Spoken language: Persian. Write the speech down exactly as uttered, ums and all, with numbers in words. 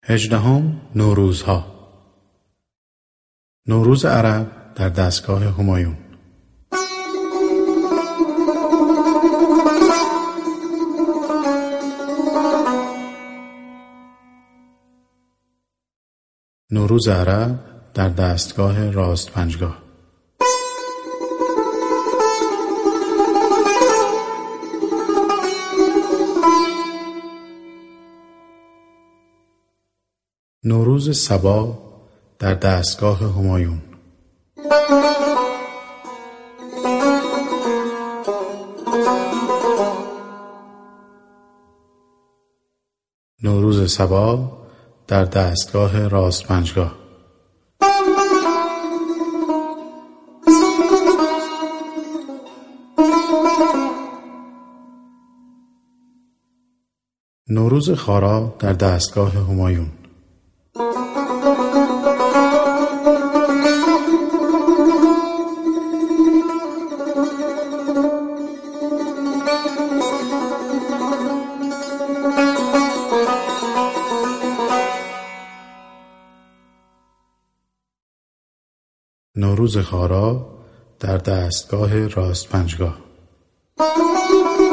هجدهم نوروزها. نوروز عرب در دستگاه همایون. نوروز عرب در دستگاه راست پنجگاه. نوروز صبا در دستگاه همایون. نوروز صبا در دستگاه راست پنجگاه. نوروز خارا در دستگاه همایون. نوروز خارا در دستگاه راست پنجگاه.